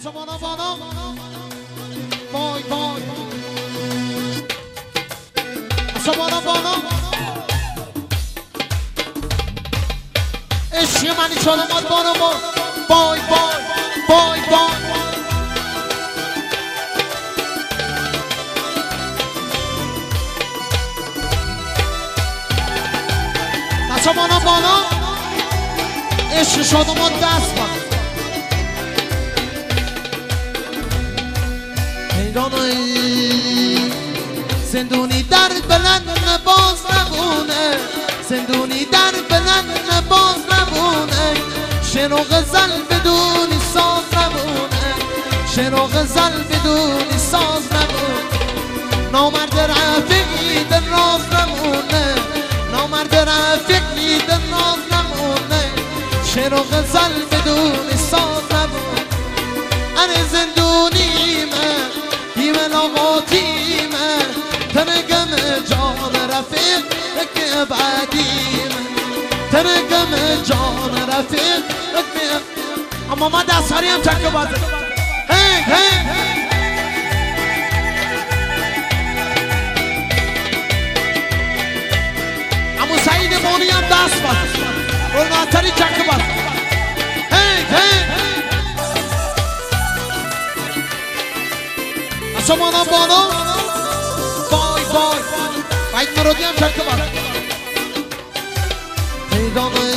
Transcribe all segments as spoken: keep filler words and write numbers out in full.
اصلا بانا بانا بای بای اصلا بانا بانا عشق منی چالمات بانا با بای بای بای بای اصلا بانا بانا عشق شادمات دست من زندونی در بلند باز نبونه زندونی در بلند باز نبونه شعر و غزل بدونی ساز نبونه شعر و غزل بدونی ساز نبونه نامرد رفیقی در راز نمونه نامرد رفیقی در راز نمونه شعر و غزل بدونی ساز نبونه اره زندونی من ایمن آقاتی من ترگم جان رفیق که بعدی من ترگم جان رفیق اما من دست هریم چکه بازه هنگ هنگ اما سعید بانی هم دست بازه روناتری چکه بازه هنگ هنگ اصلا بانا بانا بای بای باید مرودی هم چکه بار پیدامه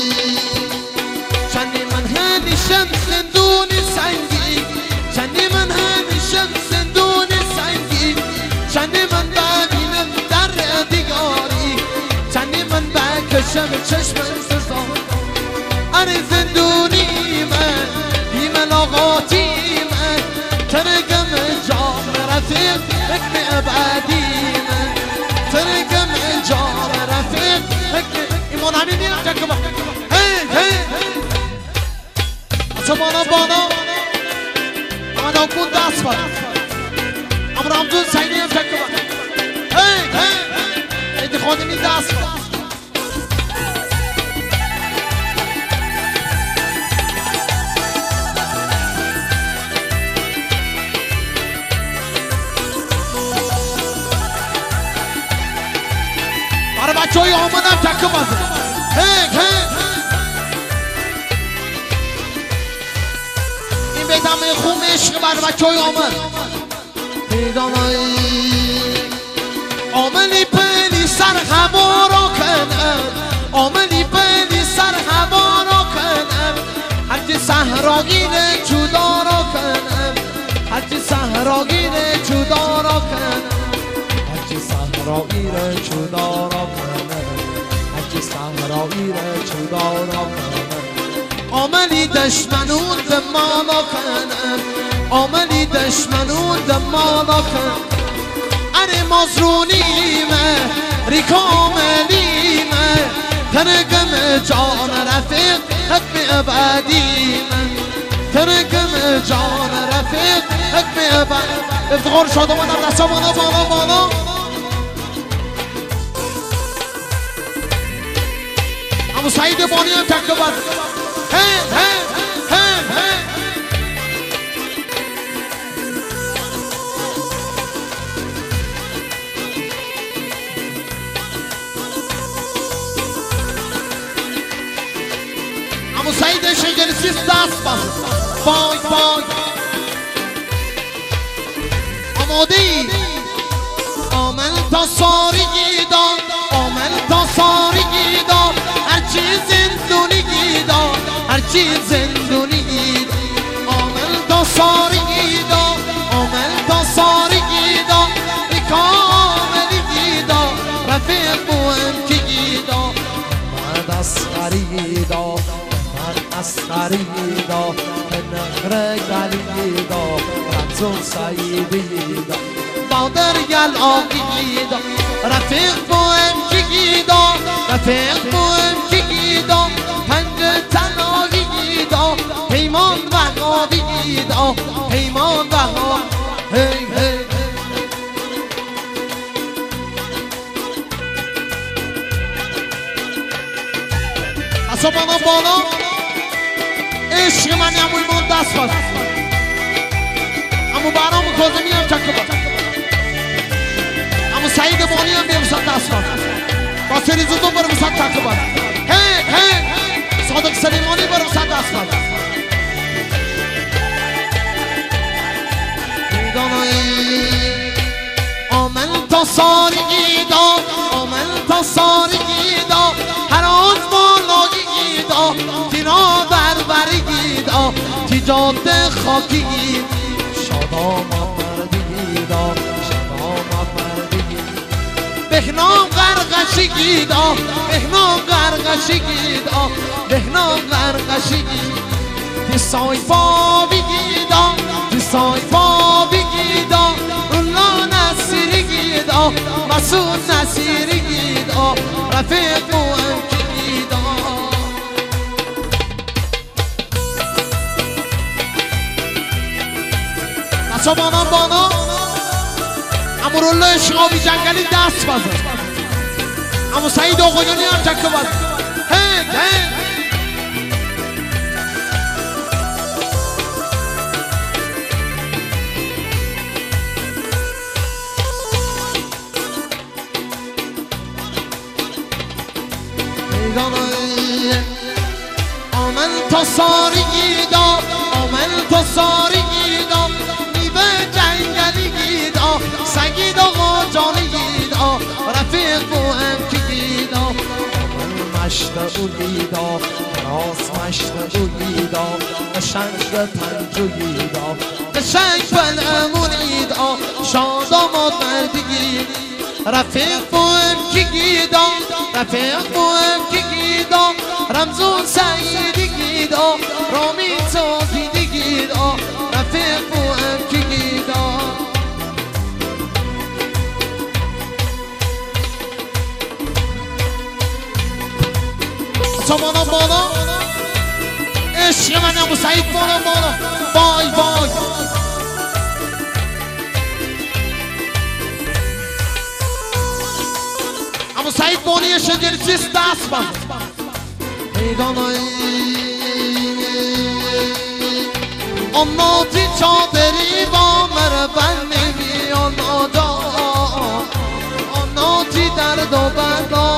چندی من همیشم زندونی سنگی چندی من همیشم زندونی سنگی چندی من ببینم در دیگاری چندی من بکشم چشم انتظار اره زندونی من بیمن آقاتی من ترگم جان رفیق حکم ابعدی من ترگم جان رفیق حکم ایمان همین میرم چکه با هی هی اصلا بانا بانا اما داکون دست بار اما رمزون سعیدی هم چکه با هی هی ایدی خودمی دست بار بچه های آمدم چکه بازه هنگ هنگ این بیدم خوم عشق بر بچه های آمد آملی پلی سر هوا را کنم آملی پلی سر هوا را کنم هرچی صحراگیر جدا را کنم هرچی صحراگیر جدا را کنم هرچی صحراگیر جدا را کنم هرچی صحراگیر جدا را کنم آملی دشمنون دمانا کنم آملی دشمنون دمانا کنم اره مزرونیمه ریکاملیمه ترگم جان رفیق حکم ابدیمه ترگم جان رفیق حکم ابدیمه افتخار شده من دستا بالا بالا بالا اما سعید بانی هم تکه بد هی هی هی هی اما سعید شنگلیسیست دست بست بای بای آمادی آمل تا ساری داد آمل تا ساری داد هرچی زندونی داد هرچی زندونی داد آمل تا ساری داد آمل تا ساری داد کاملی داد رفیق بوهم کی داد من اسخری داد من اسخری داد نهر گلی داد رمزون سعیدی داد بادر گل آقی داد رفیق بوهم کی داد رفیق بوهم کی داد پنج تناوی داد پیمان وحابی داد پیمان وحابی هی هی اصلا بانا بانا عشق من نموی من دست بست کازمی هم چکه باد اما سعید بانی هم بیمسد دست باد با سری زودو برمسد چکه باد هی هی صادق سلیمانی برمسد دست باد آمن تا سارگیدا آمن تا سارگیدا هر آز بالاییدا تیرا بربرگیدا تیجاد خاکیگید شادامات مردگیدا شادامات مردگید بهنام غرقشگیدا بهنام غرقشگیدا بهنام غرقشگید تی سایفا بگیدا تی سایفا بگیدا رولا نصیرگیدا مسعود نصیرگیدا رفیق و امکیدا بسا بانا بانا امرولا اشغابی جنگلی دست بزن امو سعید آقایانی هم چکه بزن هی هی آمن تا سارگیدا آمن تا سارگیدا میوه جنگلیگیدا سگیدا غاجانیگیدا رفیق و امکیگیدا آمن مشتغولیدا راس مشتغولیدا قشنگ پنجولیدا قشنگ بلمونیدا شادامات مردگید رفیق و امکیگیدا رفیق و امکیگیدا رمزون سعیدگیدا رامی تازیدگیدا رفیق و امکیگیدا بالا بالا عشق من ابو سعید بالا بالا وای وای ابو سعید بانی شجرچیست دست بند آناتی چادری با مربن نمی آنادا آناتی درد و بلا